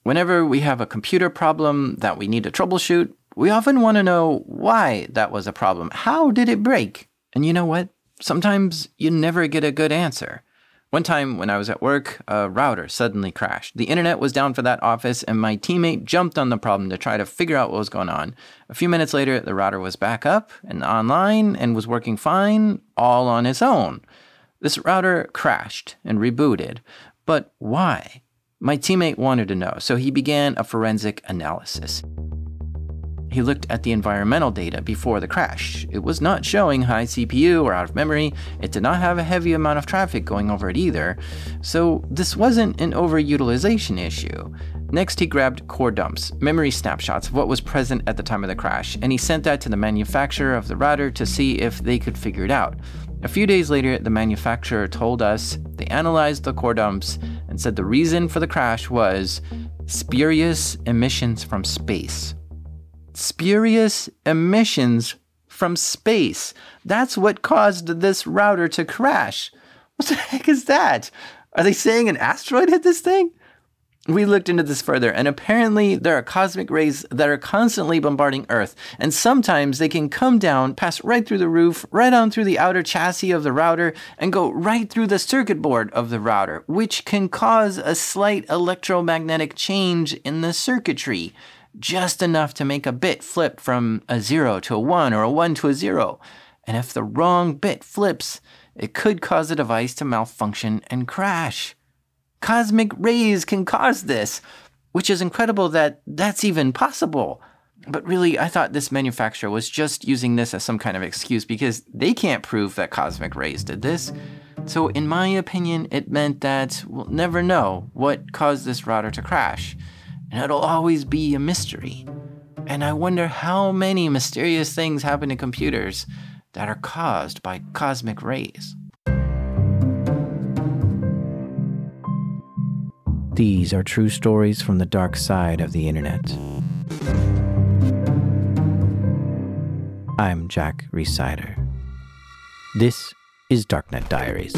Whenever we have a computer problem that we need to troubleshoot, we often want to know why that was a problem. How did it break? And you know what? Sometimes you never get a good answer. One time when I was at work, a router suddenly crashed. The internet was down for that office, and my teammate jumped on the problem to try to figure out what was going on. A few minutes later, the router was back up and online and was working fine, all on its own. This router crashed and rebooted. But why? My teammate wanted to know, so he began a forensic analysis. He looked at the environmental data before the crash. It was not showing high CPU or out of memory. It did not have a heavy amount of traffic going over it either. So this wasn't an overutilization issue. Next, he grabbed core dumps, memory snapshots of what was present at the time of the crash, and he sent that to the manufacturer of the router to see if they could figure it out. A few days later, the manufacturer told us they analyzed the core dumps and said the reason for the crash was spurious emissions from space. Spurious emissions from space. That's what caused this router to crash. What the heck is that? Are they saying an asteroid hit this thing? We looked into this further, and apparently there are cosmic rays that are constantly bombarding Earth, and sometimes they can come down, pass right through the roof, right on through the outer chassis of the router, and go right through the circuit board of the router, which can cause a slight electromagnetic change in the circuitry. Just enough to make a bit flip from a 0 to a 1 or a 1 to a 0. And if the wrong bit flips, it could cause the device to malfunction and crash. Cosmic rays can cause this, which is incredible that that's even possible. But really, I thought this manufacturer was just using this as some kind of excuse because they can't prove that cosmic rays did this. So in my opinion, it meant that we'll never know what caused this router to crash. And it'll always be a mystery. And I wonder how many mysterious things happen to computers that are caused by cosmic rays. These are true stories from the dark side of the internet. I'm Jack Rhysider. This is Darknet Diaries.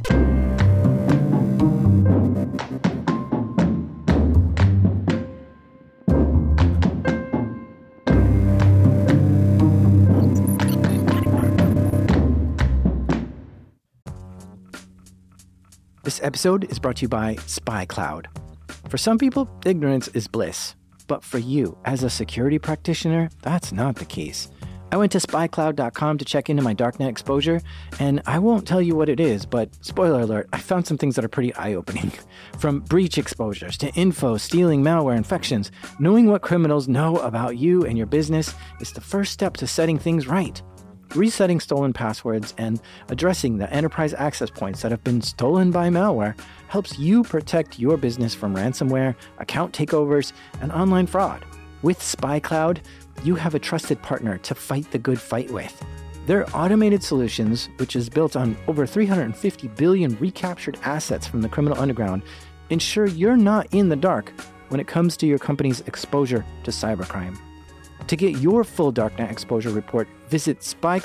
This episode is brought to you by SpyCloud. For some people, ignorance is bliss. But for you, as a security practitioner, that's not the case. I went to spycloud.com to check into my darknet exposure, and I won't tell you what it is, but spoiler alert, I found some things that are pretty eye-opening. From breach exposures to info, stealing, malware, infections, knowing what criminals know about you and your business is the first step to setting things right. Resetting stolen passwords and addressing the enterprise access points that have been stolen by malware helps you protect your business from ransomware, account takeovers, and online fraud. With SpyCloud, you have a trusted partner to fight the good fight with. Their automated solutions, which is built on over 350 billion recaptured assets from the criminal underground, ensure you're not in the dark when it comes to your company's exposure to cybercrime. To get your full Darknet exposure report, visit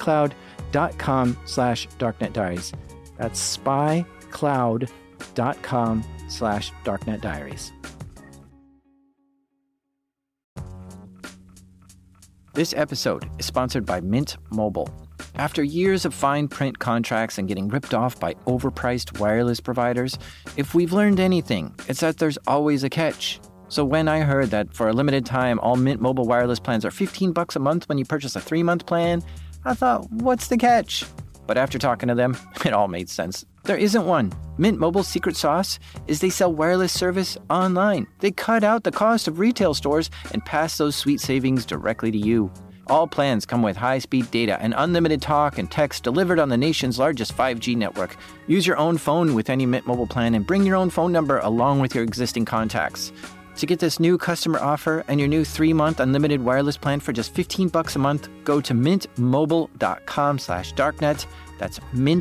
spycloud.com/darknetdiaries. That's spycloud.com/darknetdiaries. This episode is sponsored by Mint Mobile. After years of fine print contracts and getting ripped off by overpriced wireless providers, if we've learned anything, it's that there's always a catch. So when I heard that for a limited time, all Mint Mobile wireless plans are $15 a month when you purchase a 3-month plan, I thought, what's the catch? But after talking to them, it all made sense. There isn't one. Mint Mobile's secret sauce is they sell wireless service online. They cut out the cost of retail stores and pass those sweet savings directly to you. All plans come with high-speed data and unlimited talk and text delivered on the nation's largest 5G network. Use your own phone with any Mint Mobile plan and bring your own phone number along with your existing contacts. To get this new customer offer and your new 3-month unlimited wireless plan for just $15 a month, go to mintmobile.com/darknet. That's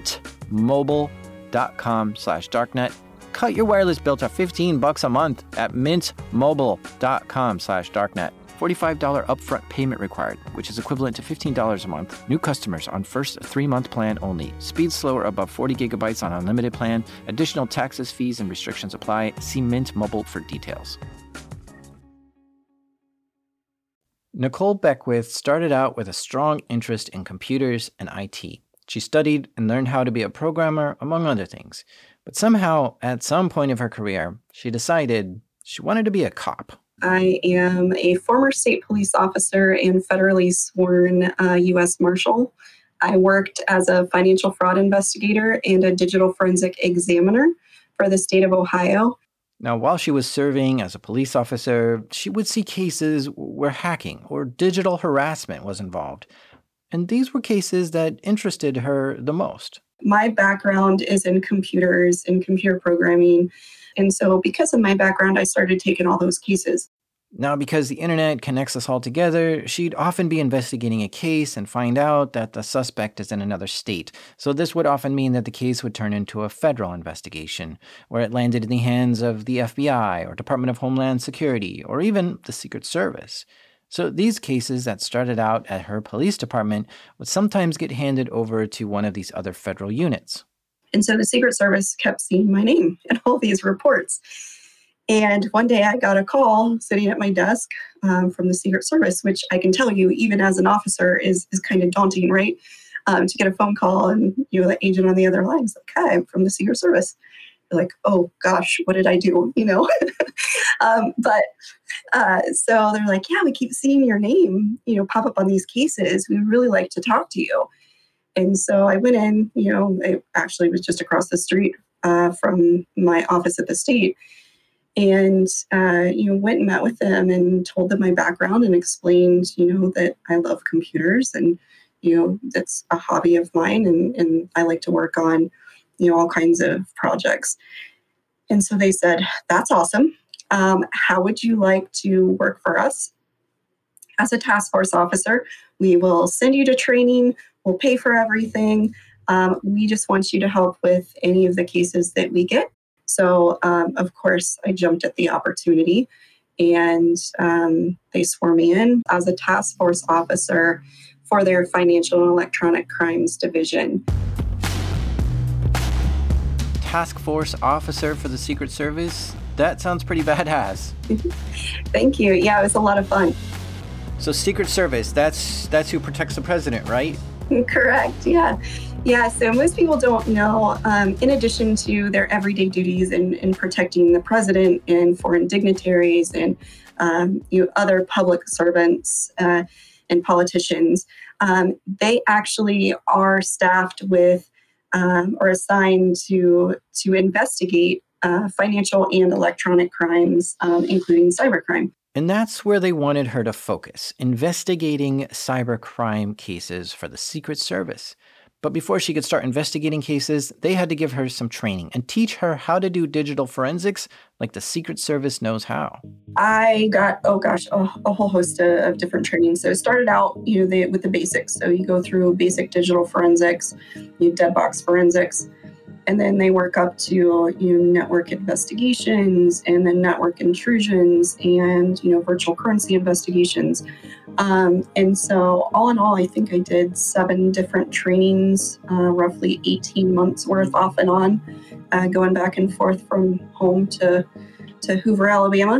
mintmobile.com/darknet. Cut your wireless bill to $15 a month at mintmobile.com/darknet. $45 upfront payment required, which is equivalent to $15 a month. New customers on first 3-month plan only. Speed slower above 40 gigabytes on unlimited plan. Additional taxes, fees, and restrictions apply. See Mint Mobile for details. Nicole Beckwith started out with a strong interest in computers and IT. She studied and learned how to be a programmer, among other things. But somehow, at some point of her career, she decided she wanted to be a cop. I am a former state police officer and federally sworn U.S. Marshal. I worked as a financial fraud investigator and a digital forensic examiner for the state of Ohio. Now, while she was serving as a police officer, she would see cases where hacking or digital harassment was involved. And these were cases that interested her the most. My background is in computers and computer programming. And so because of my background, I started taking all those cases. Now, because the internet connects us all together, she'd often be investigating a case and find out that the suspect is in another state. So this would often mean that the case would turn into a federal investigation, where it landed in the hands of the FBI or Department of Homeland Security or even the Secret Service. So these cases that started out at her police department would sometimes get handed over to one of these other federal units. And so the Secret Service kept seeing my name in all these reports. And one day I got a call sitting at my desk from the Secret Service, which I can tell you, even as an officer, is kind of daunting, right? To get a phone call and the agent on the other line is like, "Hi, I'm from the Secret Service." You're like, "Oh gosh, what did I do?" So they're like, "Yeah, we keep seeing your name, pop up on these cases. We'd really like to talk to you." And so I went in. It actually was just across the street from my office at the state. And, went and met with them and told them my background and explained, that I love computers and, that's a hobby of mine. And I like to work on, all kinds of projects. And so they said, "That's awesome. How would you like to work for us as a task force officer? We will send you to training. We'll pay for everything. We just want you to help with any of the cases that we get." So, of course, I jumped at the opportunity and they swore me in as a task force officer for their financial and electronic crimes division. Task force officer for the Secret Service? That sounds pretty badass. Thank you. Yeah, it was a lot of fun. So Secret Service, that's who protects the president, right? Correct. Yeah. Yeah. So most people don't know, in addition to their everyday duties in protecting the president and foreign dignitaries and other public servants and politicians, they actually are staffed with or assigned to investigate financial and electronic crimes, including cybercrime. And that's where they wanted her to focus, investigating cybercrime cases for the Secret Service. But before she could start investigating cases, they had to give her some training and teach her how to do digital forensics like the Secret Service knows how. I got, a whole host of different trainings. So it started out, with the basics. So you go through basic digital forensics, dead box forensics, and then they work up to network investigations and then network intrusions and virtual currency investigations. And so all in all, I think I did 7 different trainings, roughly 18 months worth off and on, going back and forth from home to Hoover, Alabama.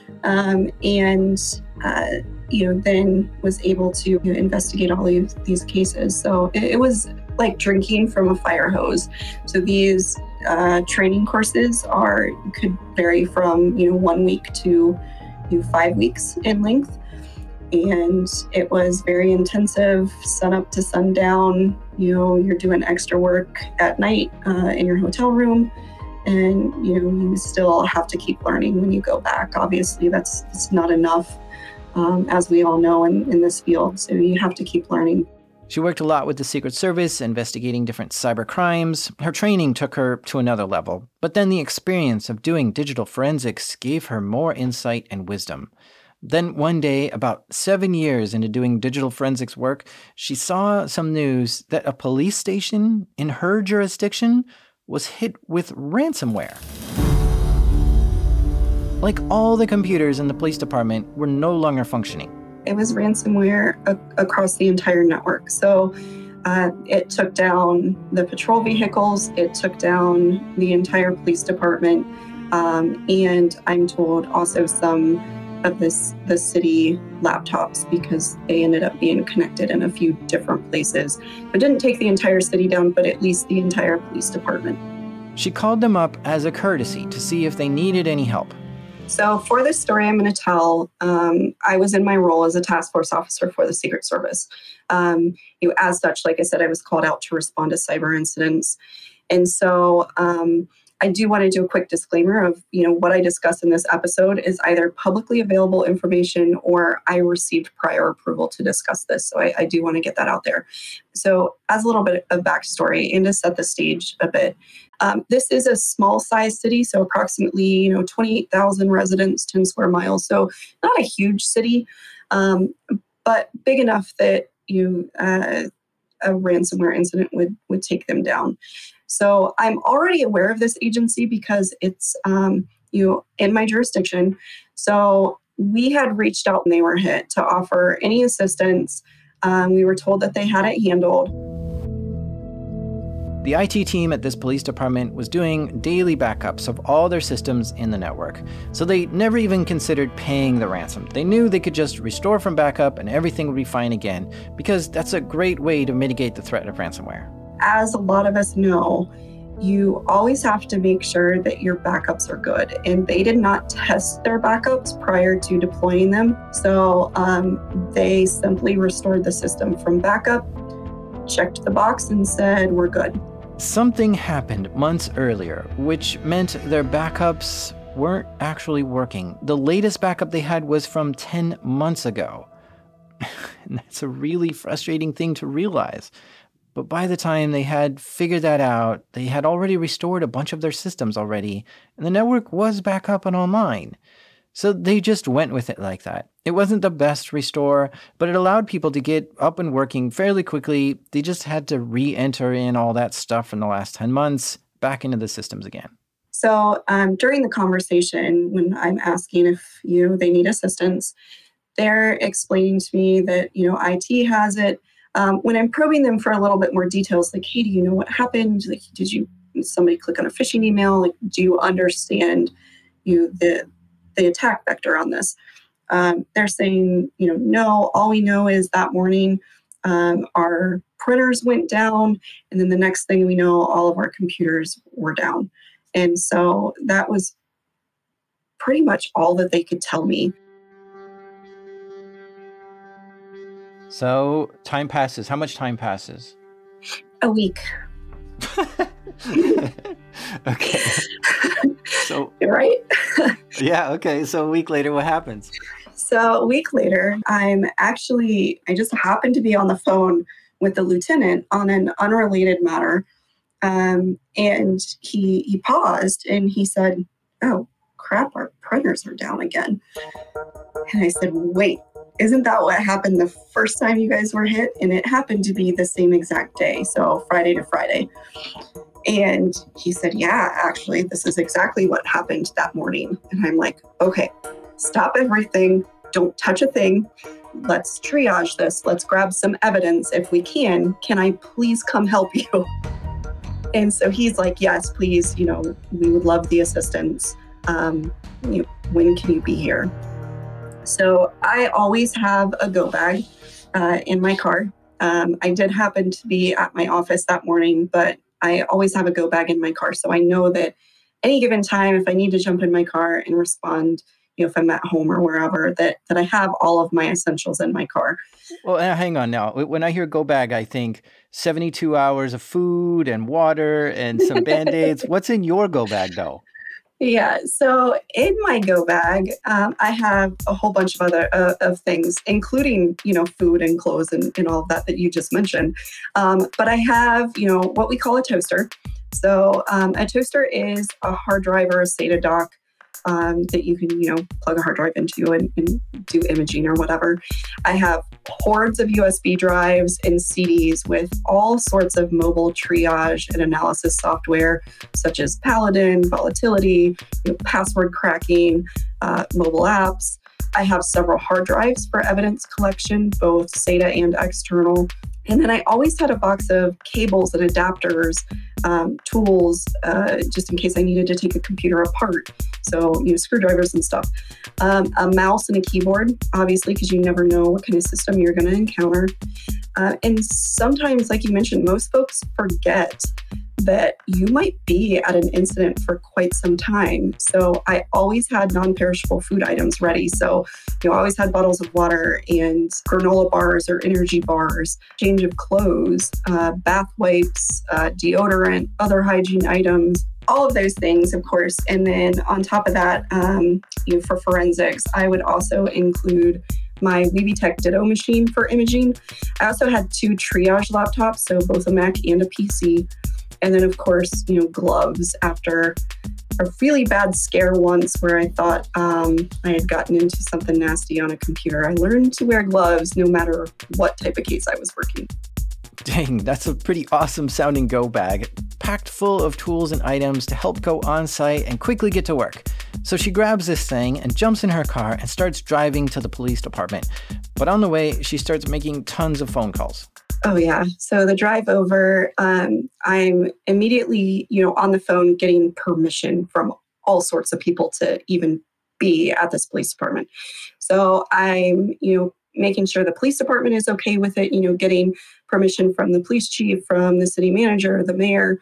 Then was able to investigate all these cases. So it was like drinking from a fire hose. So these training courses could vary from 1 week to 5 weeks in length, and it was very intensive, sun up to sundown. You're doing extra work at night in your hotel room, and you still have to keep learning when you go back. Obviously, that's not enough, as we all know in this field. So you have to keep learning. She worked a lot with the Secret Service, investigating different cyber crimes. Her training took her to another level, but then the experience of doing digital forensics gave her more insight and wisdom. Then one day, about 7 years into doing digital forensics work, she saw some news that a police station in her jurisdiction was hit with ransomware. Like all the computers in the police department were no longer functioning. It was ransomware across the entire network. So it took down the patrol vehicles, it took down the entire police department, and I'm told also some of the city laptops because they ended up being connected in a few different places. It didn't take the entire city down, but at least the entire police department. She called them up as a courtesy to see if they needed any help. So for this story I'm going to tell, I was in my role as a task force officer for the Secret Service. As such, like I said, I was called out to respond to cyber incidents. And so I do want to do a quick disclaimer of, what I discuss in this episode is either publicly available information or I received prior approval to discuss this. So I do want to get that out there. So as a little bit of backstory and to set the stage a bit, this is a small size city, so approximately 28,000 residents, 10 square miles. So not a huge city, but big enough that a ransomware incident would take them down. So I'm already aware of this agency because it's in my jurisdiction. So we had reached out when they were hit to offer any assistance. We were told that they had it handled. The IT team at this police department was doing daily backups of all their systems in the network, so they never even considered paying the ransom. They knew they could just restore from backup and everything would be fine again, because that's a great way to mitigate the threat of ransomware. As a lot of us know, you always have to make sure that your backups are good, and they did not test their backups prior to deploying them, so they simply restored the system from backup, checked the box, and said, we're good. Something happened months earlier, which meant their backups weren't actually working. The latest backup they had was from 10 months ago. And that's a really frustrating thing to realize. But by the time they had figured that out, they had already restored a bunch of their systems already, and the network was back up and online. So they just went with it like that. It wasn't the best restore, but it allowed people to get up and working fairly quickly. They just had to re-enter in all that stuff from the last 10 months back into the systems again. So during the conversation, when I'm asking if they need assistance, they're explaining to me that IT has it. When I'm probing them for a little bit more details, like, hey, do you know what happened? Like, did somebody click on a phishing email? Like, do you understand the attack vector on this? They're saying, no, all we know is that morning our printers went down, and then the next thing we know, all of our computers were down. And so that was pretty much all that they could tell me. So time passes. How much time passes? A week. Okay. So right? Yeah, okay. So a week later, what happens? So a week later, I just happened to be on the phone with the lieutenant on an unrelated matter. And he paused and he said, oh, crap, our printers are down again. And I said, wait, isn't that what happened the first time you guys were hit? And it happened to be the same exact day, so Friday to Friday. And he said, yeah, actually, this is exactly what happened that morning. And I'm like, okay, stop everything. Don't touch a thing. Let's triage this. Let's grab some evidence if we can. Can I please come help you? And so he's like, yes, please, we would love the assistance. When can you be here? So I always have a go bag in my car. I did happen to be at my office that morning, but I always have a go bag in my car. So I know that any given time, if I need to jump in my car and respond, if I'm at home or wherever, that I have all of my essentials in my car. Well, hang on now. When I hear go bag, I think 72 hours of food and water and some Band-Aids. What's in your go bag, though? Yeah, so in my go bag, I have a whole bunch of other of things, including, food and clothes and all of that you just mentioned. But I have, what we call a toaster. So a toaster is a hard drive or a SATA dock that you can, plug a hard drive into and do imaging or whatever. I have hordes of USB drives and CDs with all sorts of mobile triage and analysis software, such as Paladin, Volatility, password cracking, mobile apps. I have several hard drives for evidence collection, both SATA and external. And then I always had a box of cables and adapters, tools, just in case I needed to take a computer apart. So, screwdrivers and stuff. A mouse and a keyboard, obviously, because you never know what kind of system you're going to encounter. And sometimes, like you mentioned, most folks forget that you might be at an incident for quite some time. So I always had non-perishable food items ready. So, I always had bottles of water and granola bars or energy bars, change of clothes, bath wipes, deodorant, other hygiene items, all of those things, of course. And then on top of that, for forensics, I would also include my WeBTech Ditto machine for imaging. I also had 2 triage laptops, so both a Mac and a PC. And then, of course, gloves after a really bad scare once where I thought I had gotten into something nasty on a computer. I learned to wear gloves no matter what type of case I was working. Dang, that's a pretty awesome sounding go bag, packed full of tools and items to help go on site and quickly get to work. So she grabs this thing and jumps in her car and starts driving to the police department. But on the way, she starts making tons of phone calls. Oh, yeah. So the drive over, I'm immediately, on the phone getting permission from all sorts of people to even be at this police department. So I'm, making sure the police department is okay with it, getting permission from the police chief, from the city manager, the mayor,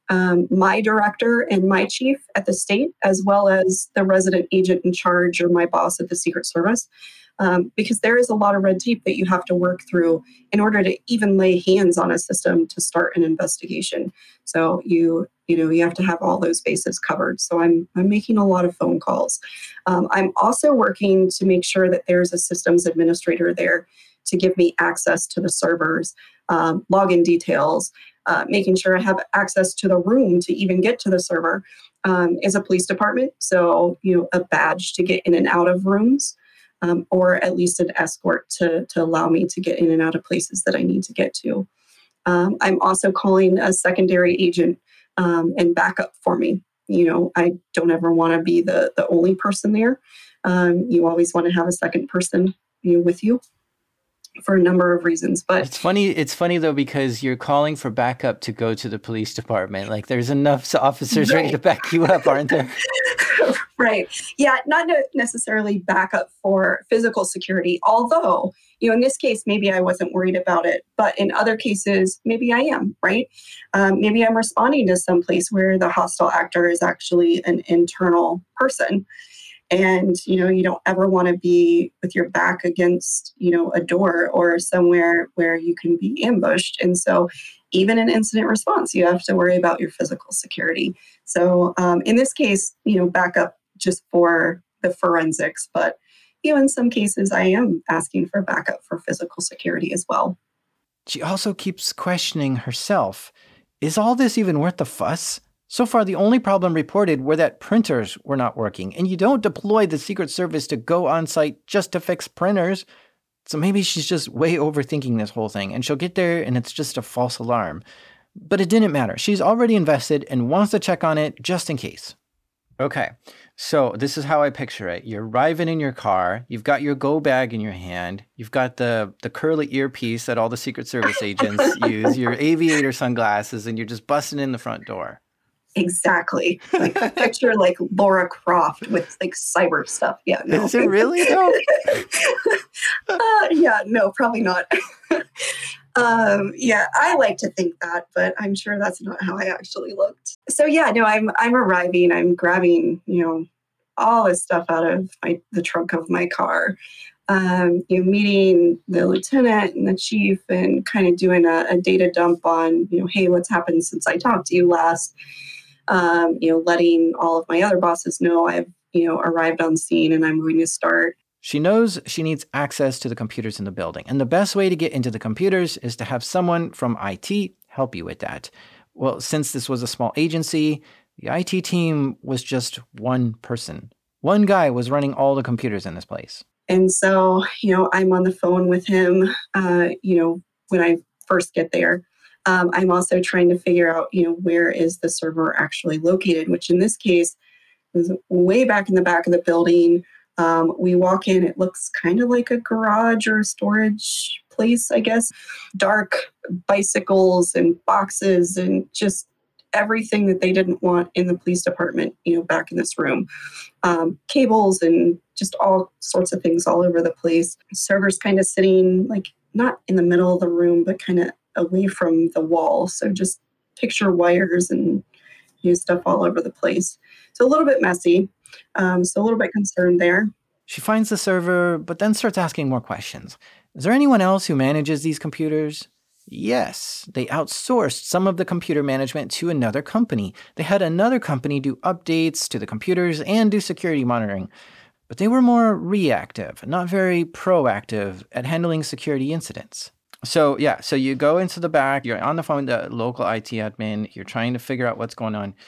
my director and my chief at the state, as well as the resident agent in charge or my boss at the Secret Service. Because there is a lot of red tape that you have to work through in order to even lay hands on a system to start an investigation. So you have to have all those bases covered. So I'm making a lot of phone calls. I'm also working to make sure that there's a systems administrator there to give me access to the servers, login details, making sure I have access to the room to even get to the server. Is a police department, so a badge to get in and out of rooms. Or at least an escort to allow me to get in and out of places that I need to get to. I'm also calling a secondary agent and backup for me. I don't ever want to be the only person there. You always want to have a second person with you for a number of reasons. But it's funny though, because you're calling for backup to go to the police department. Like there's enough officers ready to back you up, aren't there? Right. Yeah, not necessarily backup for physical security, although, in this case, maybe I wasn't worried about it. But in other cases, maybe I am, right? Maybe I'm responding to some place where the hostile actor is actually an internal person. And, you don't ever want to be with your back against, a door or somewhere where you can be ambushed. And so even in incident response, you have to worry about your physical security. So in this case, backup just for the forensics. But, in some cases, I am asking for backup for physical security as well. She also keeps questioning herself. Is all this even worth the fuss? So far, the only problem reported were that printers were not working, and you don't deploy the Secret Service to go on site just to fix printers. So maybe she's just way overthinking this whole thing, and she'll get there and it's just a false alarm. But it didn't matter. She's already invested and wants to check on it just in case. Okay, so this is how I picture it. You're arriving in your car, you've got your go bag in your hand, you've got the curly earpiece that all the Secret Service agents use, your aviator sunglasses, and you're just busting in the front door. Exactly. Like picture like Laura Croft with like cyber stuff. Yeah. No. Is it really though? Yeah, no, probably not. Yeah, I like to think that, but I'm sure that's not how I actually looked. So yeah, no, I'm arriving, I'm grabbing, all this stuff out of the trunk of my car. Meeting the lieutenant and the chief and kind of doing a data dump on, hey, what's happened since I talked to you last. Letting all of my other bosses know I've, arrived on scene and I'm going to start. She knows she needs access to the computers in the building, and the best way to get into the computers is to have someone from IT help you with that. Well, since this was a small agency, the IT team was just one person. One guy was running all the computers in this place. And so, I'm on the phone with him, when I first get there. I'm also trying to figure out, where is the server actually located, which in this case was way back in the back of the building, We walk in, it looks kind of like a garage or a storage place, I guess. Dark bicycles and boxes and just everything that they didn't want in the police department, back in this room. Cables and just all sorts of things all over the place. Servers kind of sitting like not in the middle of the room, but kind of away from the wall. So just picture wires and stuff all over the place. So a little bit messy. So a little bit concerned there. She finds the server, but then starts asking more questions. Is there anyone else who manages these computers? Yes, they outsourced some of the computer management to another company. They had another company do updates to the computers and do security monitoring. But they were more reactive, not very proactive at handling security incidents. So you go into the back, you're on the phone with the local IT admin, you're trying to figure out what's going on.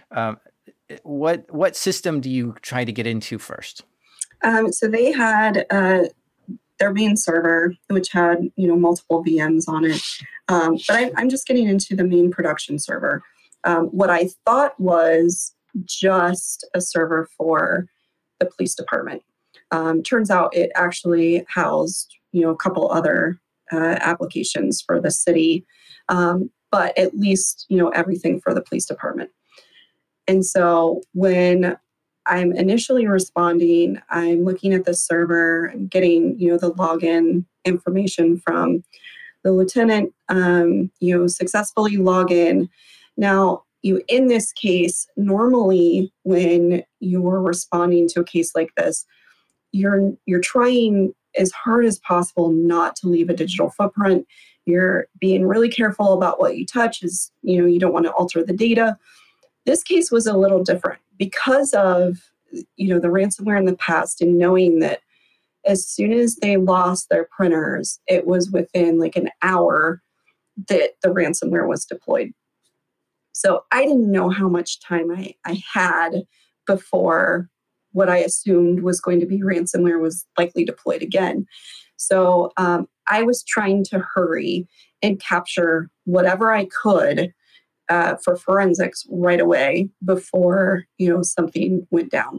What system do you try to get into first? So they had their main server, which had multiple VMs on it. But I'm just getting into the main production server. What I thought was just a server for the police department. Turns out it actually housed a couple other applications for the city, but at least everything for the police department. And so when I'm initially responding, I'm looking at the server, I'm getting, the login information from the lieutenant, successfully log in. Now, in this case, normally when you're responding to a case like this, you're trying as hard as possible not to leave a digital footprint. You're being really careful about what you touch, you don't want to alter the data. This case was a little different because of, the ransomware in the past, and knowing that as soon as they lost their printers, it was within like an hour that the ransomware was deployed. So I didn't know how much time I had before what I assumed was going to be ransomware was likely deployed again. So I was trying to hurry and capture whatever I could for forensics right away before something went down.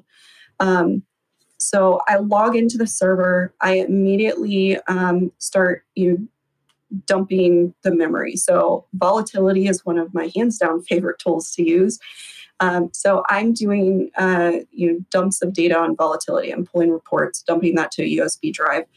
So I log into the server. I immediately start dumping the memory. So Volatility is one of my hands down favorite tools to use. So I'm doing dumps of data on Volatility. I'm pulling reports, dumping that to a USB drive.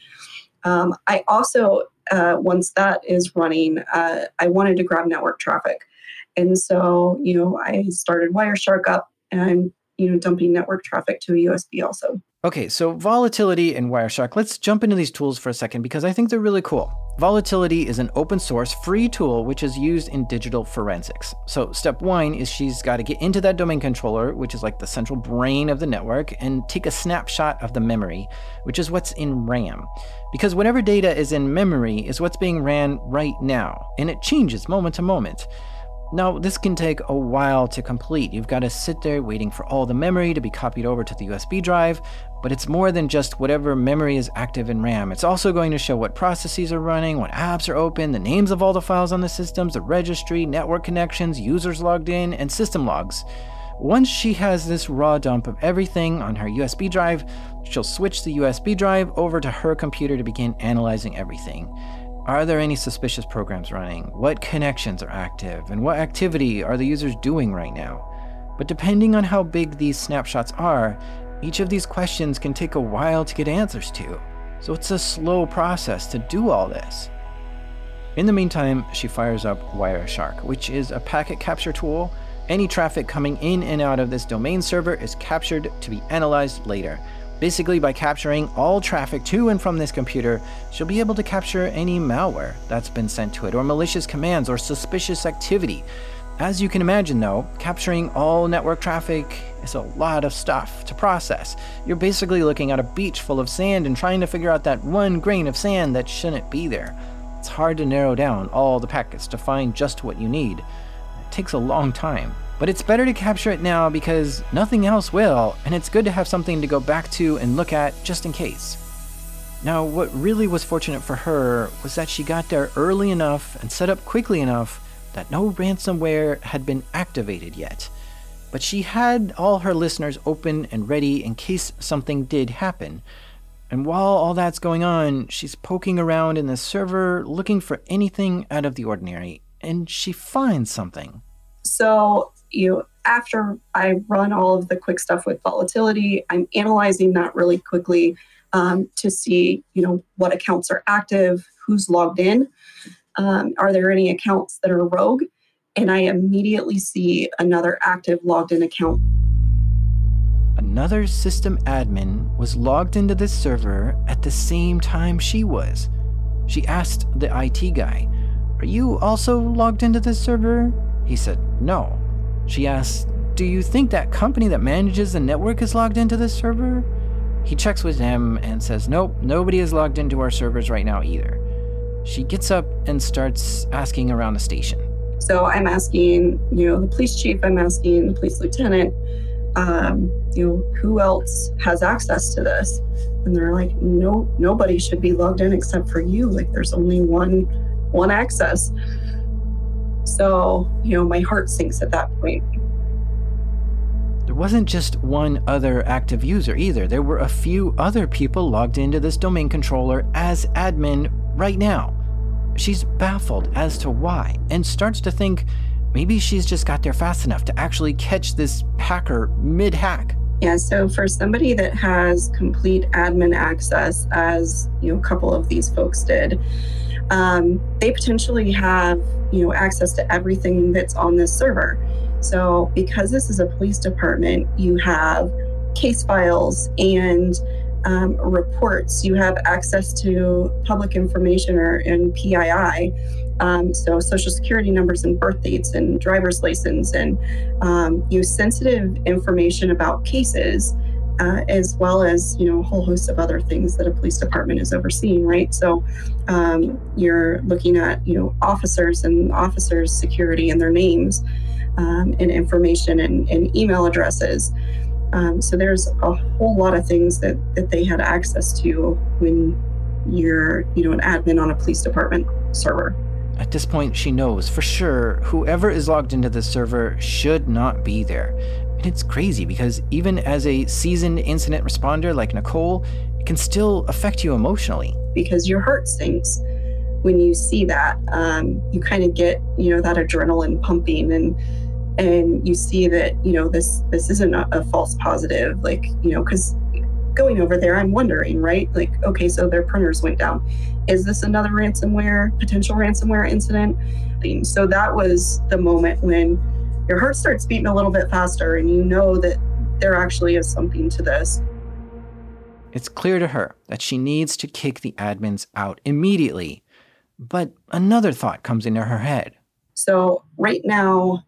I also once that is running, I wanted to grab network traffic. And so, I started Wireshark up and, dumping network traffic to a USB also. Okay, so Volatility and Wireshark, let's jump into these tools for a second because I think they're really cool. Volatility is an open source free tool which is used in digital forensics. So step one is she's got to get into that domain controller, which is like the central brain of the network, and take a snapshot of the memory, which is what's in RAM. Because whatever data is in memory is what's being ran right now, and it changes moment to moment. Now, this can take a while to complete. You've got to sit there waiting for all the memory to be copied over to the USB drive, but it's more than just whatever memory is active in RAM. It's also going to show what processes are running, what apps are open, the names of all the files on the systems, the registry, network connections, users logged in, and system logs. Once she has this raw dump of everything on her USB drive, she'll switch the USB drive over to her computer to begin analyzing everything. Are there any suspicious programs running? What connections are active? And what activity are the users doing right now? But depending on how big these snapshots are, each of these questions can take a while to get answers to. So it's a slow process to do all this. In the meantime, she fires up Wireshark, which is a packet capture tool. Any traffic coming in and out of this domain server is captured to be analyzed later. Basically, by capturing all traffic to and from this computer, she'll be able to capture any malware that's been sent to it, or malicious commands, or suspicious activity. As you can imagine though, capturing all network traffic is a lot of stuff to process. You're basically looking at a beach full of sand and trying to figure out that one grain of sand that shouldn't be there. It's hard to narrow down all the packets to find just what you need. It takes a long time. But it's better to capture it now because nothing else will, and it's good to have something to go back to and look at just in case. Now, what really was fortunate for her was that she got there early enough and set up quickly enough that no ransomware had been activated yet. but she had all her listeners open and ready in case something did happen. And while all that's going on, she's poking around in the server looking for anything out of the ordinary, and she finds something. So, after I run all of the quick stuff with volatility, I'm analyzing that really quickly to see, what accounts are active, who's logged in, are there any accounts that are rogue? And I immediately see another active logged in account. Another system admin was logged into this server at the same time she was. She asked the IT guy, "Are you also logged into this server?" He said, "No." She asked, "Do you think that company that manages the network is logged into this server?" He checks with them and says, "Nope, nobody is logged into our servers right now either." She gets up and starts asking around the station. So I'm asking, the police chief, I'm asking the police lieutenant, who else has access to this? And they're like, no, nobody should be logged in except for you. Like, there's only one access. So, my heart sinks at that point. There wasn't just one other active user either. There were a few other people logged into this domain controller as admin right now. She's baffled as to why and starts to think maybe she's just got there fast enough to actually catch this hacker mid-hack. Yeah, so for somebody that has complete admin access, as a couple of these folks did, they potentially have access to everything that's on this server. So because this is a police department, you have case files and reports. You have access to public information and PII. So social security numbers and birth dates and driver's license and sensitive information about cases, as well as a whole host of other things that a police department is overseeing, right? So you're looking at officers and officers' security and their names and information and email addresses. So there's a whole lot of things that they had access to when you're an admin on a police department server. At this point, she knows for sure whoever is logged into this server should not be there. And it's crazy because even as a seasoned incident responder like Nicole, it can still affect you emotionally. Because your heart sinks when you see that. You kind of get, that adrenaline pumping and you see that, this isn't a false positive, because going over there, I'm wondering, right? Like, okay, so their printers went down. Is this another potential ransomware incident? So that was the moment when your heart starts beating a little bit faster and you know that there actually is something to this. It's clear to her that she needs to kick the admins out immediately. But another thought comes into her head. So right now,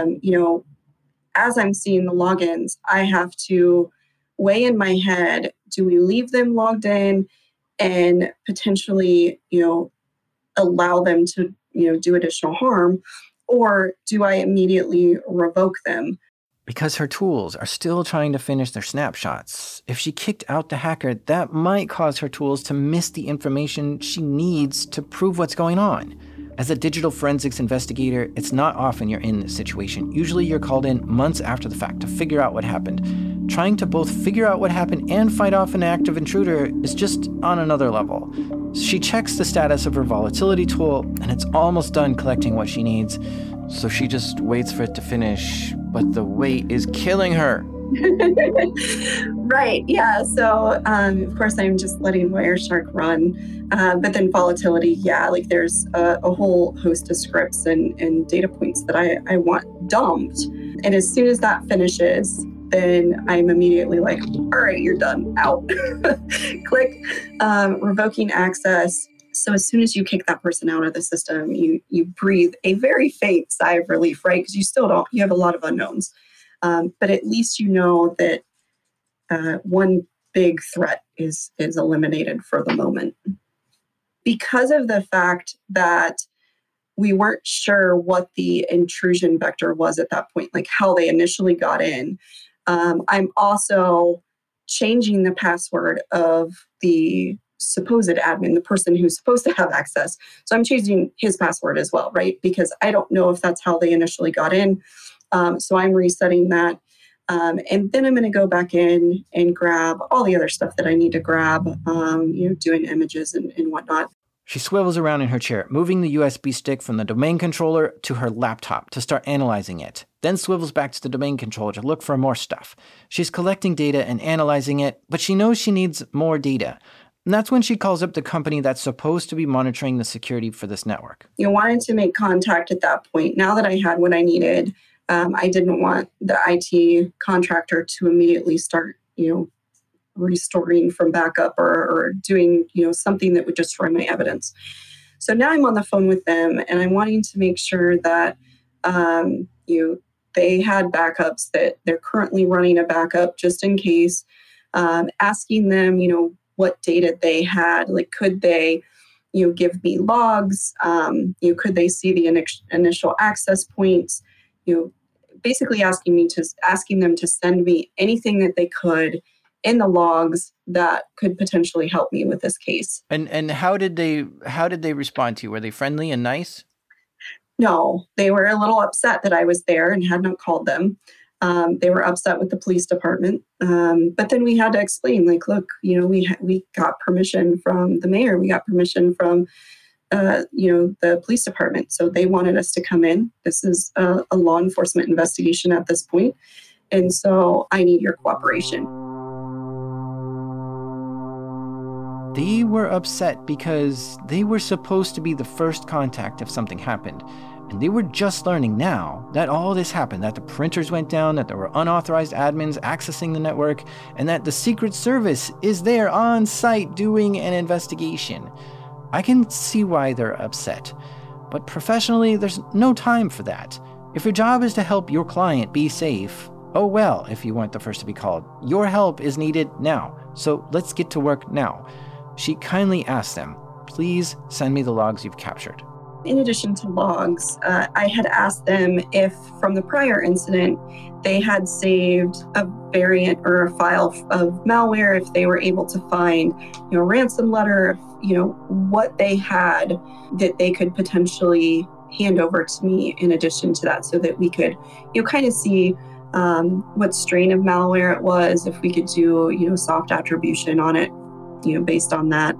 as I'm seeing the logins, I have to weigh in my head, do we leave them logged in and potentially, allow them to, do additional harm, or do I immediately revoke them? Because her tools are still trying to finish their snapshots. If she kicked out the hacker, that might cause her tools to miss the information she needs to prove what's going on. As a digital forensics investigator, it's not often you're in this situation. Usually you're called in months after the fact to figure out what happened. Trying to both figure out what happened and fight off an active intruder is just on another level. She checks the status of her volatility tool, and it's almost done collecting what she needs. So she just waits for it to finish, but the wait is killing her. Right, yeah. So, of course, I'm just letting Wireshark run. But then volatility, there's a whole host of scripts and data points that I want dumped. And as soon as that finishes, then I'm immediately like, all right, you're done, out. Click, revoking access. So as soon as you kick that person out of the system, you breathe a very faint sigh of relief, right? Because you have a lot of unknowns. But at least you know that one big threat is eliminated for the moment. Because of the fact that we weren't sure what the intrusion vector was at that point, like how they initially got in, I'm also changing the password of the supposed admin, the person who's supposed to have access. So I'm changing his password as well, right? Because I don't know if that's how they initially got in. So I'm resetting that. And then I'm going to go back in and grab all the other stuff that I need to grab, doing images and whatnot. She swivels around in her chair, moving the USB stick from the domain controller to her laptop to start analyzing it, then swivels back to the domain controller to look for more stuff. She's collecting data and analyzing it, but she knows she needs more data. And that's when she calls up the company that's supposed to be monitoring the security for this network. Wanted to make contact at that point. Now that I had what I needed, I didn't want the IT contractor to immediately start, restoring from backup or doing, something that would destroy my evidence. So now I'm on the phone with them and I'm wanting to make sure that, they had backups, that they're currently running a backup just in case, asking them, what data they had, like, could they, give me logs, could they see the initial access points, basically asking them to send me anything that they could in the logs that could potentially help me with this case. And how did they respond to you? Were they friendly and nice? No, they were a little upset that I was there and had not called them. They were upset with the police department. But then we had to explain, like, look, we got permission from the mayor. We got permission from, the police department. So they wanted us to come in. This is a law enforcement investigation at this point. And so I need your cooperation. They were upset because they were supposed to be the first contact if something happened. And they were just learning now that all this happened, that the printers went down, that there were unauthorized admins accessing the network, and that the Secret Service is there on site doing an investigation. I can see why they're upset. But professionally, there's no time for that. If your job is to help your client be safe, oh well, if you weren't the first to be called. Your help is needed now, so let's get to work now. She kindly asked them, please send me the logs you've captured. In addition to logs, I had asked them if from the prior incident, they had saved a variant or a file of malware, if they were able to find, a ransom letter, what they had that they could potentially hand over to me in addition to that, so that we could, kind of see what strain of malware it was, if we could do, soft attribution on it, based on that.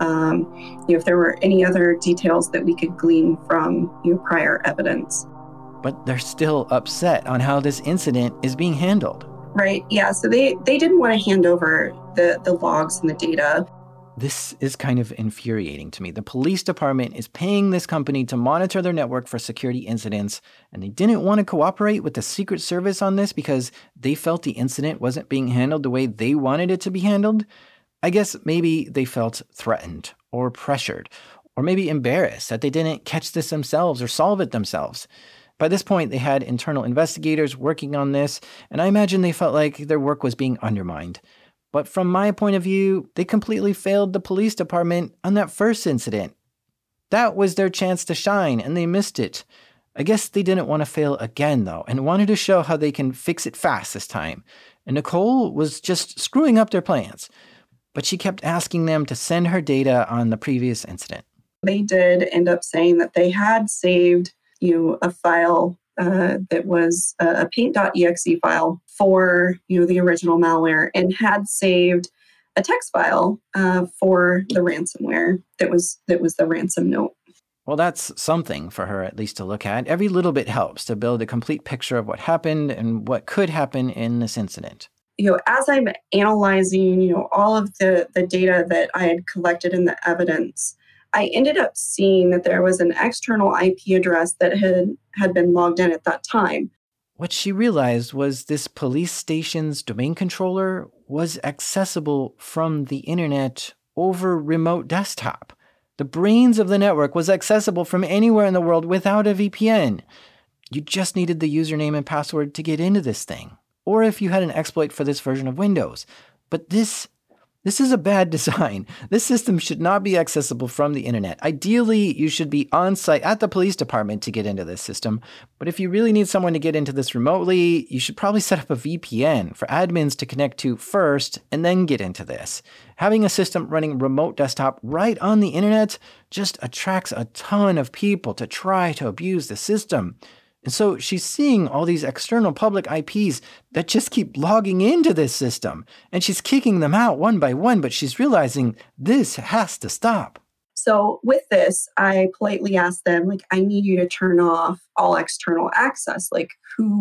If there were any other details that we could glean from prior evidence. But they're still upset on how this incident is being handled. Right, yeah, so they didn't want to hand over the logs and the data. This is kind of infuriating to me. The police department is paying this company to monitor their network for security incidents, and they didn't want to cooperate with the Secret Service on this because they felt the incident wasn't being handled the way they wanted it to be handled. I guess maybe they felt threatened or pressured or maybe embarrassed that they didn't catch this themselves or solve it themselves. By this point, they had internal investigators working on this, and I imagine they felt like their work was being undermined. But from my point of view, they completely failed the police department on that first incident. That was their chance to shine, and they missed it. I guess they didn't want to fail again, though, and wanted to show how they can fix it fast this time. And Nicole was just screwing up their plans. But she kept asking them to send her data on the previous incident. They did end up saying that they had saved, a file that was a paint.exe file for, the original malware, and had saved a text file for the ransomware that was the ransom note. Well, that's something for her at least to look at. Every little bit helps to build a complete picture of what happened and what could happen in this incident. As I'm analyzing, all of the data that I had collected in the evidence, I ended up seeing that there was an external IP address that had been logged in at that time. What she realized was this police station's domain controller was accessible from the internet over remote desktop. The brains of the network was accessible from anywhere in the world without a VPN. You just needed the username and password to get into this thing. Or if you had an exploit for this version of Windows. But this is a bad design. This system should not be accessible from the internet. Ideally, you should be on site at the police department to get into this system. But if you really need someone to get into this remotely, you should probably set up a VPN for admins to connect to first and then get into this. Having a system running remote desktop right on the internet just attracts a ton of people to try to abuse the system. And so she's seeing all these external public IPs that just keep logging into this system. And she's kicking them out one by one, but she's realizing this has to stop. So with this, I politely asked them, like, I need you to turn off all external access. Like,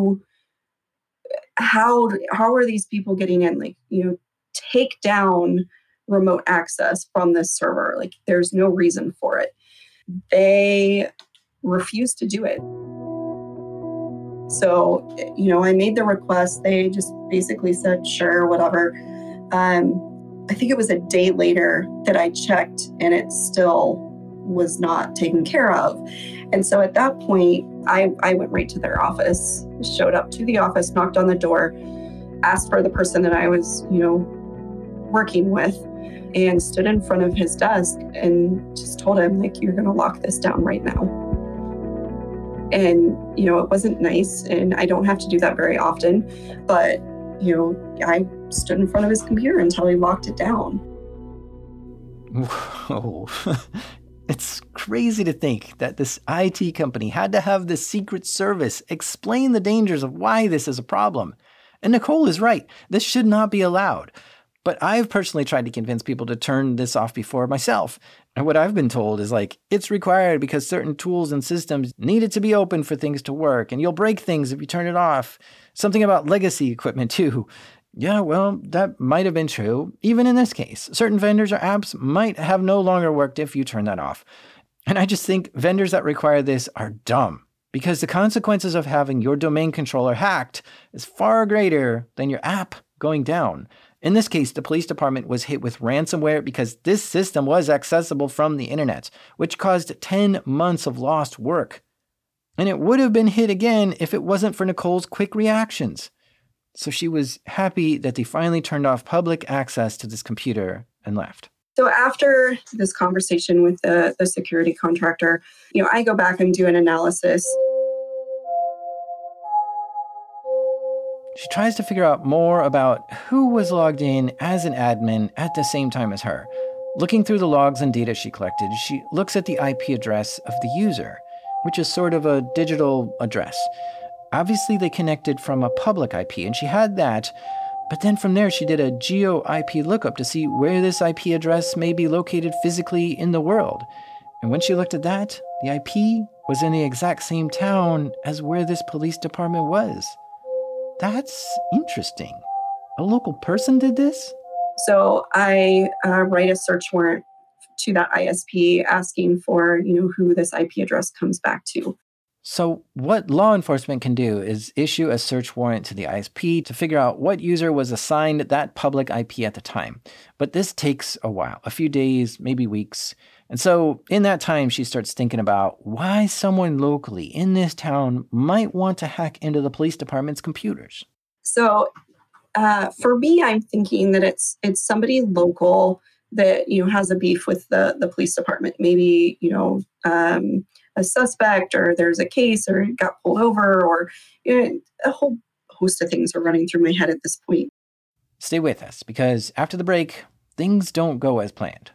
how are these people getting in? Like, take down remote access from this server. Like, there's no reason for it. They refused to do it. So, I made the request. They just basically said, sure, whatever. I think it was a day later that I checked and it still was not taken care of. And so at that point, I went right to their office, showed up to the office, knocked on the door, asked for the person that I was, working with, and stood in front of his desk and just told him, like, you're going to lock this down right now. And, it wasn't nice, and I don't have to do that very often, but, I stood in front of his computer until he locked it down. Whoa. It's crazy to think that this IT company had to have this secret service explain the dangers of why this is a problem. And Nicole is right. This should not be allowed. But I've personally tried to convince people to turn this off before myself. And what I've been told is it's required because certain tools and systems needed to be open for things to work, and you'll break things if you turn it off. Something about legacy equipment too. Yeah, well, that might have been true. Even in this case, certain vendors or apps might have no longer worked if you turn that off. And I just think vendors that require this are dumb, because the consequences of having your domain controller hacked is far greater than your app going down. In this case, the police department was hit with ransomware because this system was accessible from the internet, which caused 10 months of lost work. And it would have been hit again if it wasn't for Nicole's quick reactions. So she was happy that they finally turned off public access to this computer and left. So after this conversation with the security contractor, I go back and do an analysis. She tries to figure out more about who was logged in as an admin at the same time as her. Looking through the logs and data she collected, she looks at the IP address of the user, which is sort of a digital address. Obviously, they connected from a public IP, and she had that, but then from there she did a geo IP lookup to see where this IP address may be located physically in the world. And when she looked at that, the IP was in the exact same town as where this police department was. That's interesting. A local person did this? So I write a search warrant to that ISP asking for, who this IP address comes back to. So what law enforcement can do is issue a search warrant to the ISP to figure out what user was assigned that public IP at the time. But this takes a while, a few days, maybe weeks. And so in that time, she starts thinking about why someone locally in this town might want to hack into the police department's computers. So for me, I'm thinking that it's somebody local that, has a beef with the police department. Maybe, a suspect, or there's a case, or got pulled over, or a whole host of things are running through my head at this point. Stay with us, because after the break, things don't go as planned.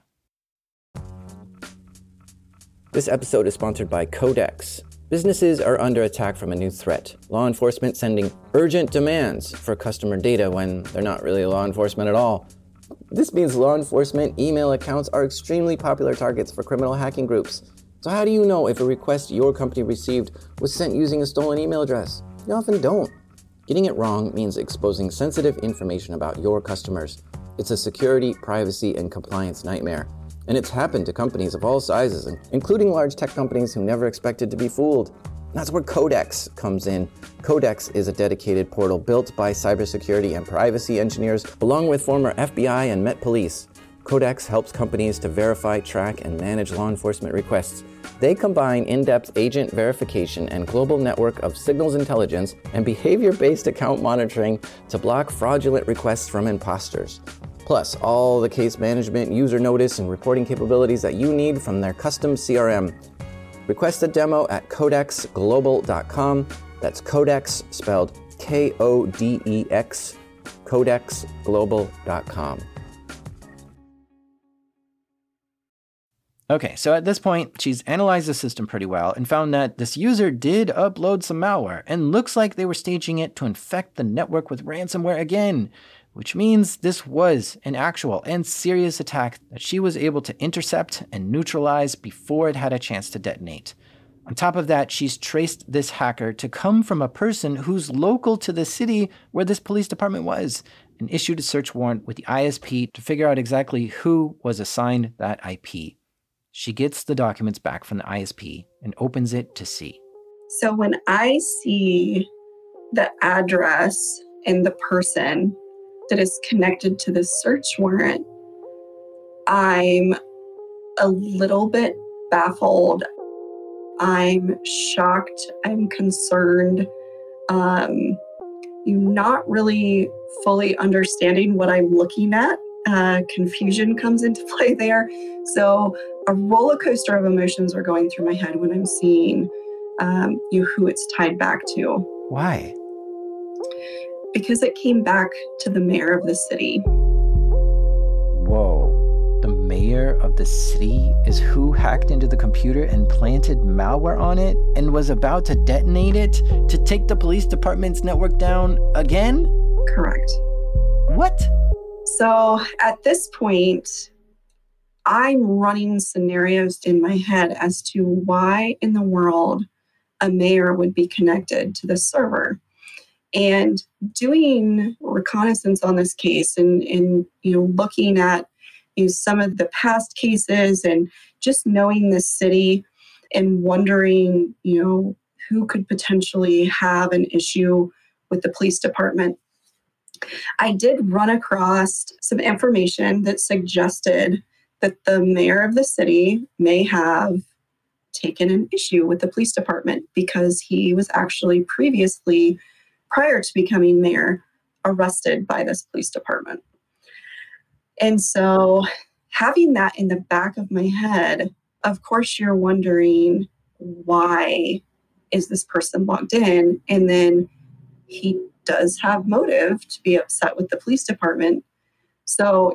This episode is sponsored by Codex. Businesses are under attack from a new threat. Law enforcement sending urgent demands for customer data when they're not really law enforcement at all. This means law enforcement email accounts are extremely popular targets for criminal hacking groups. So how do you know if a request your company received was sent using a stolen email address? You often don't. Getting it wrong means exposing sensitive information about your customers. It's a security, privacy, and compliance nightmare. And it's happened to companies of all sizes, including large tech companies who never expected to be fooled. That's where Codex comes in. Codex is a dedicated portal built by cybersecurity and privacy engineers, along with former FBI and Met Police. Codex helps companies to verify, track, and manage law enforcement requests. They combine in-depth agent verification and global network of signals intelligence and behavior-based account monitoring to block fraudulent requests from imposters. Plus, all the case management, user notice, and reporting capabilities that you need from their custom CRM. Request a demo at codexglobal.com. That's Codex spelled K-O-D-E-X, codexglobal.com. Okay, so at this point, she's analyzed the system pretty well and found that this user did upload some malware and looks like they were staging it to infect the network with ransomware again, which means this was an actual and serious attack that she was able to intercept and neutralize before it had a chance to detonate. On top of that, she's traced this hacker to come from a person who's local to the city where this police department was and issued a search warrant with the ISP to figure out exactly who was assigned that IP. She gets the documents back from the ISP and opens it to see. So when I see the address and the person that is connected to the search warrant, I'm a little bit baffled. I'm shocked. I'm concerned. Not really fully understanding what I'm looking at. Confusion comes into play there. So a roller coaster of emotions are going through my head when I'm seeing who it's tied back to. Why? Because it came back to the mayor of the city. Whoa. The mayor of the city is who hacked into the computer and planted malware on it and was about to detonate it to take the police department's network down again? Correct. What? So at this point, I'm running scenarios in my head as to why in the world a mayor would be connected to the server. And doing reconnaissance on this case and looking at some of the past cases and just knowing this city and wondering, who could potentially have an issue with the police department. I did run across some information that suggested that the mayor of the city may have taken an issue with the police department because he was actually previously, prior to becoming mayor, arrested by this police department. And so having that in the back of my head, of course, you're wondering, why is this person logged in? And then he does have motive to be upset with the police department. So,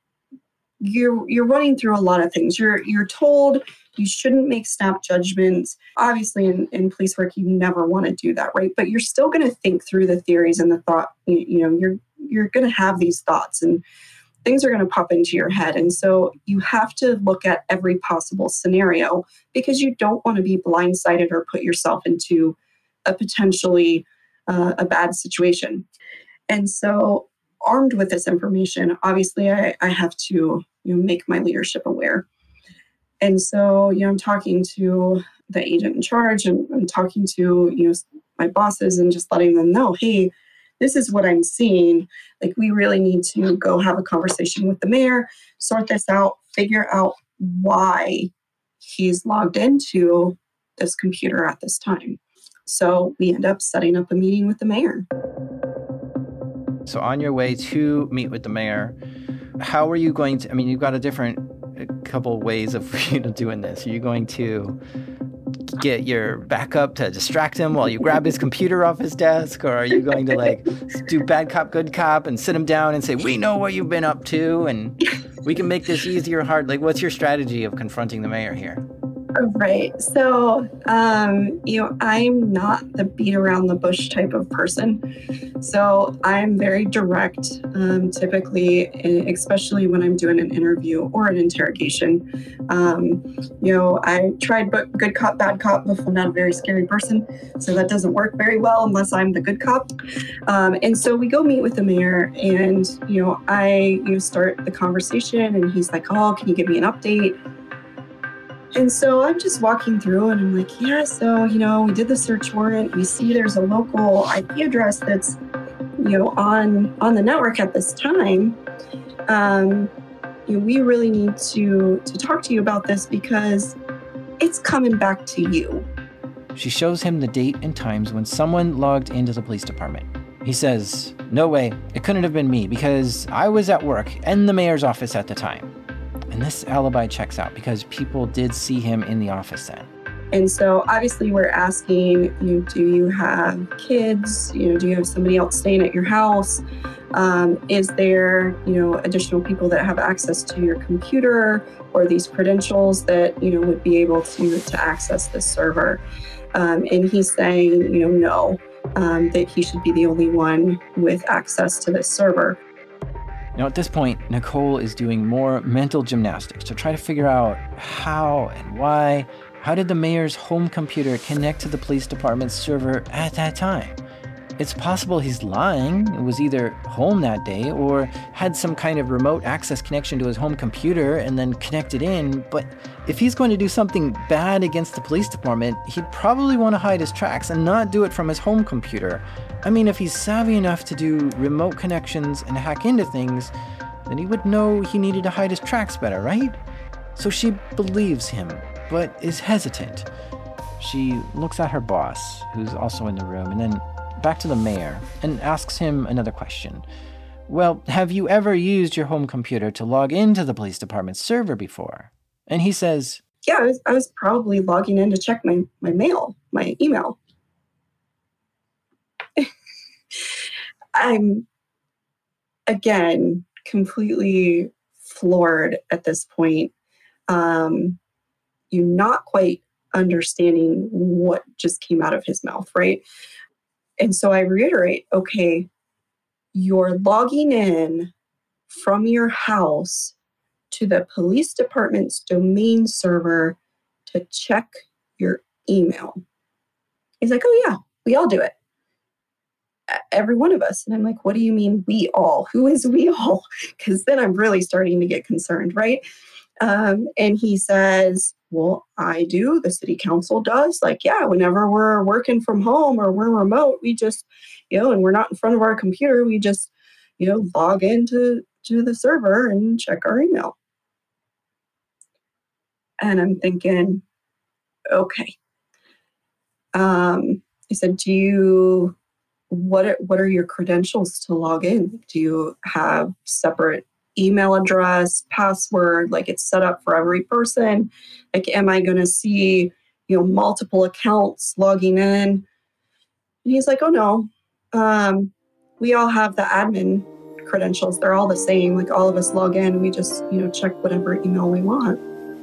you're running through a lot of things. You're told you shouldn't make snap judgments. Obviously, in police work, you never want to do that, right? But you're still going to think through the theories and the thought. You're going to have these thoughts, and things are going to pop into your head. And so you have to look at every possible scenario because you don't want to be blindsided or put yourself into a potentially a bad situation. And so armed with this information, obviously I have to make my leadership aware. And so, I'm talking to the agent in charge and I'm talking to, my bosses and just letting them know, hey, this is what I'm seeing. Like, we really need to go have a conversation with the mayor, sort this out, figure out why he's logged into this computer at this time. So we end up setting up a meeting with the mayor. So on your way to meet with the mayor, how are you going to, you've got a couple ways of doing this. Are you going to get your backup to distract him while you grab his computer off his desk? Or are you going to do bad cop, good cop and sit him down and say, we know what you've been up to and we can make this easier or hard? What's your strategy of confronting the mayor here? Right. So, I'm not the beat around the bush type of person. So I'm very direct, typically, especially when I'm doing an interview or an interrogation. I tried good cop, bad cop, but I'm not a very scary person. So that doesn't work very well unless I'm the good cop. And so we go meet with the mayor and, I start the conversation and he's like, oh, can you give me an update? And so I'm just walking through and I'm like, yeah, so, we did the search warrant. We see there's a local IP address that's, on the network at this time. We really need to talk to you about this because it's coming back to you. She shows him the date and times when someone logged into the police department. He says, no way, it couldn't have been me because I was at work in the mayor's office at the time. And this alibi checks out because people did see him in the office then. And so obviously we're asking, do you have kids? Do you have somebody else staying at your house? Is there, additional people that have access to your computer or these credentials that, would be able to access this server? And he's saying, no, that he should be the only one with access to this server. Now, at this point, Nicole is doing more mental gymnastics to try to figure out how and why. How did the mayor's home computer connect to the police department's server at that time? It's possible he's lying and was either home that day or had some kind of remote access connection to his home computer and then connected in. But if he's going to do something bad against the police department, he'd probably want to hide his tracks and not do it from his home computer. I mean, if he's savvy enough to do remote connections and hack into things, then he would know he needed to hide his tracks better, right? So she believes him, but is hesitant. She looks at her boss, who's also in the room, and then back to the mayor and asks him another question. Well, have you ever used your home computer to log into the police department's server before? And he says, yeah, I was probably logging in to check my mail, my email. I'm, again, completely floored at this point. You're not quite understanding what just came out of his mouth, right? And so I reiterate, okay, you're logging in from your house to the police department's domain server to check your email. He's like, oh yeah, we all do it. Every one of us. And I'm like, what do you mean we all? Who is we all? Because then I'm really starting to get concerned, right? And he says, well, I do. The city council does. Like, yeah, whenever we're working from home or we're remote, we just, and we're not in front of our computer, we just, log into the server and check our email. And I'm thinking, okay. He said, what are your credentials to log in? Do you have separate email address, password, like it's set up for every person? Like, am I going to see, multiple accounts logging in? And he's like, oh no, we all have the admin credentials. They're all the same. Like all of us log in. We just, check whatever email we want.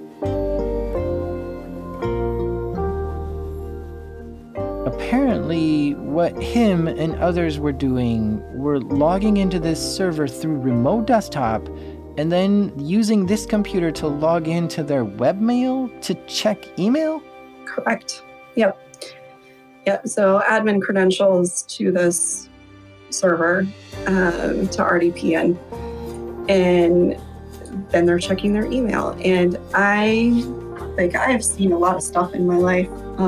Apparently, what him and others were doing were logging into this server through remote desktop and then using this computer to log into their webmail to check email? Correct. Yep. So admin credentials to this server, to RDPN, and then they're checking their email. And I have seen a lot of stuff in my life,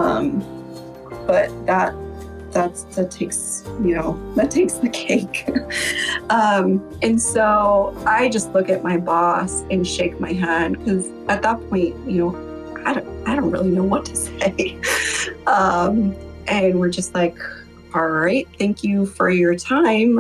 but that takes the cake. And so I just look at my boss and shake my head, because at that point, I don't really know what to say. And we're just like, all right, thank you for your time.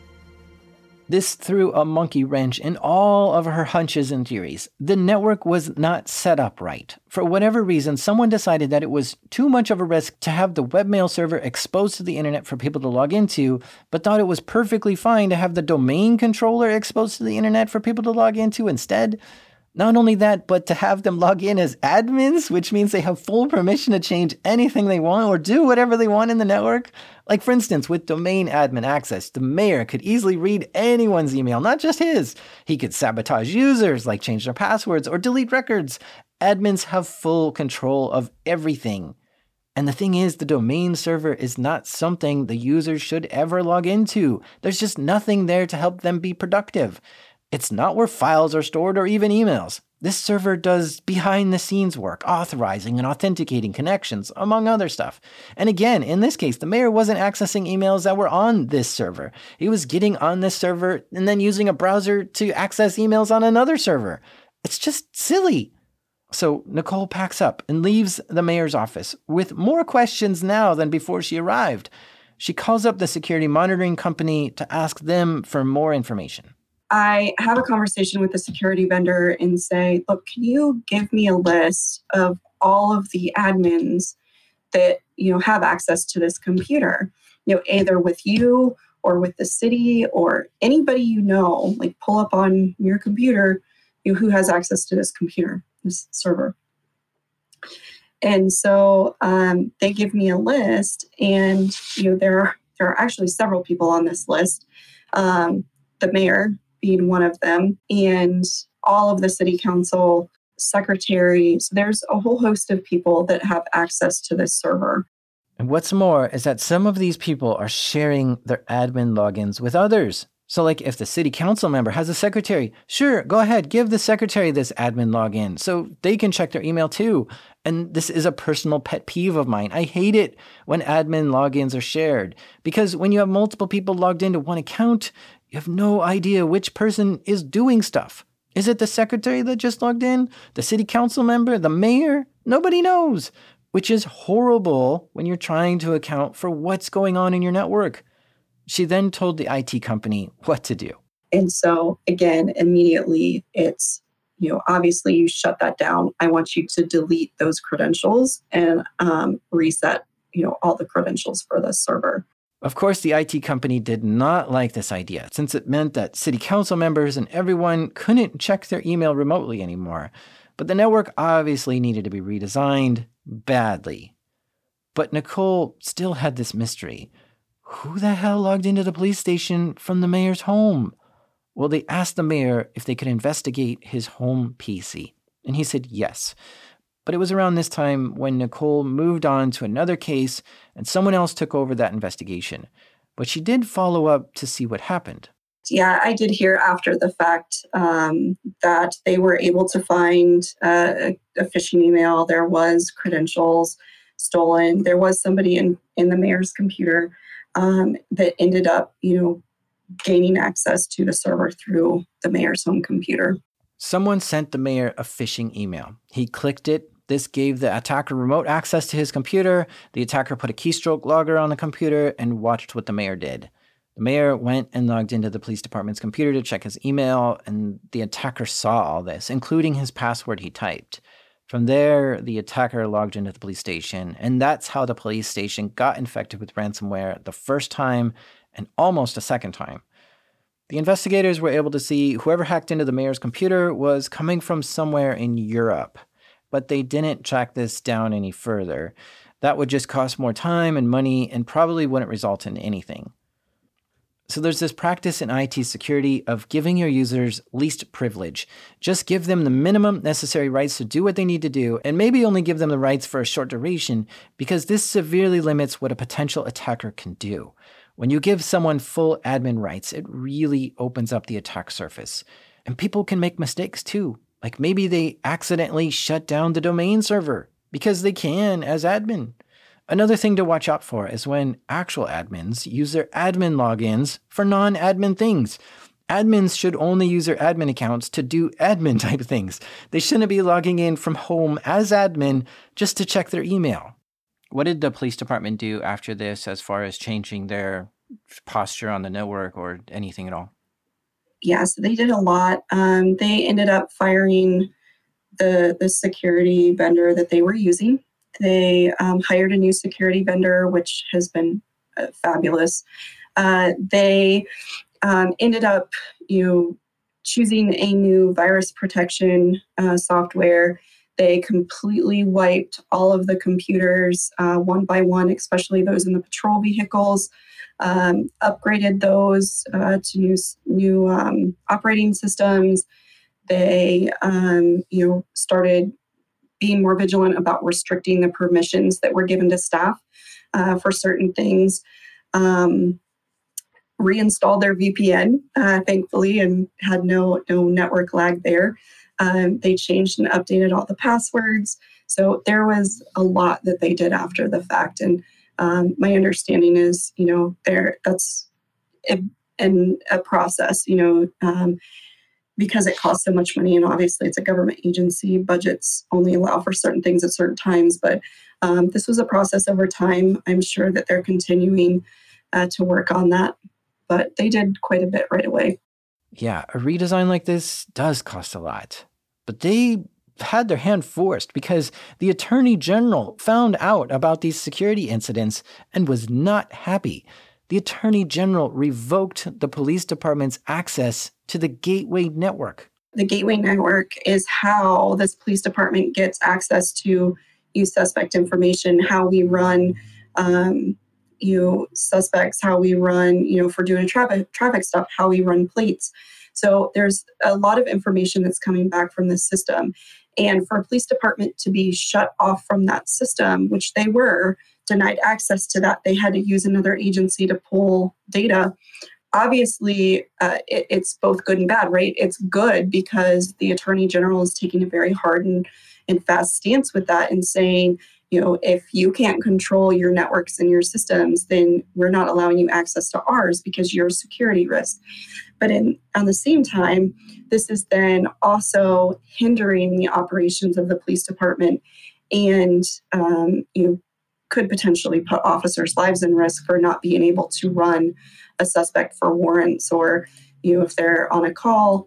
This threw a monkey wrench in all of her hunches and theories. The network was not set up right. For whatever reason, someone decided that it was too much of a risk to have the webmail server exposed to the internet for people to log into, but thought it was perfectly fine to have the domain controller exposed to the internet for people to log into instead. Not only that, but to have them log in as admins, which means they have full permission to change anything they want or do whatever they want in the network. Like, for instance, with domain admin access, the mayor could easily read anyone's email, not just his. He could sabotage users, like change their passwords or delete records. Admins have full control of everything. And the thing is, the domain server is not something the users should ever log into. There's just nothing there to help them be productive. It's not where files are stored or even emails. This server does behind-the-scenes work, authorizing and authenticating connections, among other stuff. And again, in this case, the mayor wasn't accessing emails that were on this server. He was getting on this server and then using a browser to access emails on another server. It's just silly. So Nicole packs up and leaves the mayor's office with more questions now than before she arrived. She calls up the security monitoring company to ask them for more information. I have a conversation with the security vendor and say, look, can you give me a list of all of the admins that, have access to this computer, either with you or with the city or anybody you know, like pull up on your computer, who has access to this computer, this server. And so they give me a list, and there are actually several people on this list. The mayor being one of them, and all of the city council secretaries. There's a whole host of people that have access to this server. And what's more is that some of these people are sharing their admin logins with others. So like if the city council member has a secretary, sure, go ahead, give the secretary this admin login so they can check their email too. And this is a personal pet peeve of mine. I hate it when admin logins are shared, because when you have multiple people logged into one account, you have no idea which person is doing stuff. Is it the secretary that just logged in? The city council member? The mayor? Nobody knows, which is horrible when you're trying to account for what's going on in your network. She then told the IT company what to do. And so, again, immediately it's, obviously you shut that down. I want you to delete those credentials and reset, all the credentials for the server. Of course, the IT company did not like this idea, since it meant that city council members and everyone couldn't check their email remotely anymore. But the network obviously needed to be redesigned badly. But Nicole still had this mystery. Who the hell logged into the police station from the mayor's home? Well, they asked the mayor if they could investigate his home PC, and he said yes. But it was around this time when Nicole moved on to another case and someone else took over that investigation. But she did follow up to see what happened. Yeah, I did hear after the fact that they were able to find a phishing email. There was credentials stolen. There was somebody in the mayor's computer that ended up, gaining access to the server through the mayor's home computer. Someone sent the mayor a phishing email. He clicked it. This gave the attacker remote access to his computer. The attacker put a keystroke logger on the computer and watched what the mayor did. The mayor went and logged into the police department's computer to check his email, and the attacker saw all this, including his password he typed. From there, the attacker logged into the police station, and that's how the police station got infected with ransomware the first time and almost a second time. The investigators were able to see whoever hacked into the mayor's computer was coming from somewhere in Europe, but they didn't track this down any further. That would just cost more time and money and probably wouldn't result in anything. So there's this practice in IT security of giving your users least privilege. Just give them the minimum necessary rights to do what they need to do, and maybe only give them the rights for a short duration, because this severely limits what a potential attacker can do. When you give someone full admin rights, it really opens up the attack surface. And people can make mistakes too. Like maybe they accidentally shut down the domain server because they can as admin. Another thing to watch out for is when actual admins use their admin logins for non-admin things. Admins should only use their admin accounts to do admin type things. They shouldn't be logging in from home as admin just to check their email. What did the police department do after this as far as changing their posture on the network or anything at all? Yeah, so they did a lot. They ended up firing the security vendor that they were using. They hired a new security vendor, which has been fabulous. They ended up, choosing a new virus protection software. They completely wiped all of the computers one by one, especially those in the patrol vehicles. Upgraded those to new operating systems. They, started being more vigilant about restricting the permissions that were given to staff for certain things. Reinstalled their VPN, thankfully, and had no network lag there. They changed and updated all the passwords. So there was a lot that they did after the fact. And my understanding is, that's a process, because it costs so much money, and obviously it's a government agency. Budgets only allow for certain things at certain times, but this was a process over time. I'm sure that they're continuing to work on that, but they did quite a bit right away. Yeah, a redesign like this does cost a lot, but they had their hand forced because the Attorney General found out about these security incidents and was not happy. The the Attorney General revoked the police department's access to the Gateway network. The Gateway network is how this police department gets access to suspect information, how we run suspects, how we run, for doing traffic stuff, how we run plates. So there's a lot of information that's coming back from this system. And for a police department to be shut off from that system, which they were denied access to that, they had to use another agency to pull data. Obviously, it's both good and bad, right? It's good because the Attorney General is taking a very hard and fast stance with that and saying, if you can't control your networks and your systems, then we're not allowing you access to ours because you're a security risk. But on the same time, this is then also hindering the operations of the police department and could potentially put officers' lives in risk for not being able to run a suspect for warrants or, if they're on a call.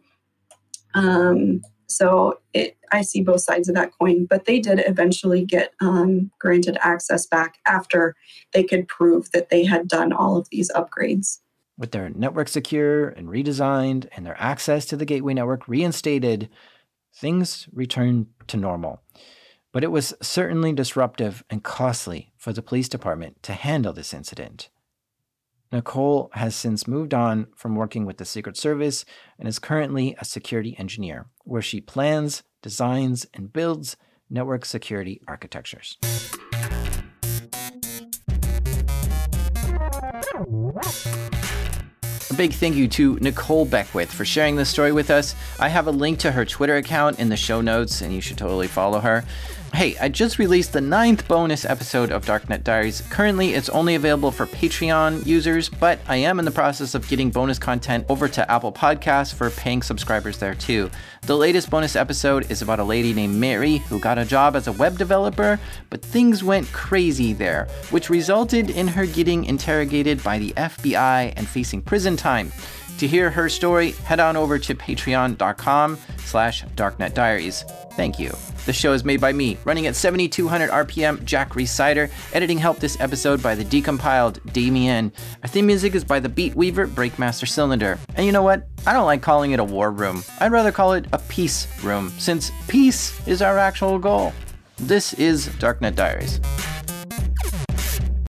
I see both sides of that coin, but they did eventually get granted access back after they could prove that they had done all of these upgrades. With their network secure and redesigned and their access to the Gateway network reinstated, things returned to normal. But it was certainly disruptive and costly for the police department to handle this incident. Nicole has since moved on from working with the Secret Service and is currently a security engineer, where she plans, designs, and builds network security architectures. A big thank you to Nicole Beckwith for sharing this story with us. I have a link to her Twitter account in the show notes, and you should totally follow her. Hey, I just released the 9th bonus episode of Darknet Diaries. Currently, it's only available for Patreon users, but I am in the process of getting bonus content over to Apple Podcasts for paying subscribers there too. The latest bonus episode is about a lady named Mary who got a job as a web developer, but things went crazy there, which resulted in her getting interrogated by the FBI and facing prison time. To hear her story, head on over to patreon.com/darknetdiaries. Thank you. The show is made by me, running at 7,200 RPM, Jack Rhysider. Editing help this episode by the decompiled Damien. Our theme music is by the Beat Weaver, Breakmaster Cylinder. And you know what? I don't like calling it a war room. I'd rather call it a peace room, since peace is our actual goal. This is Darknet Diaries.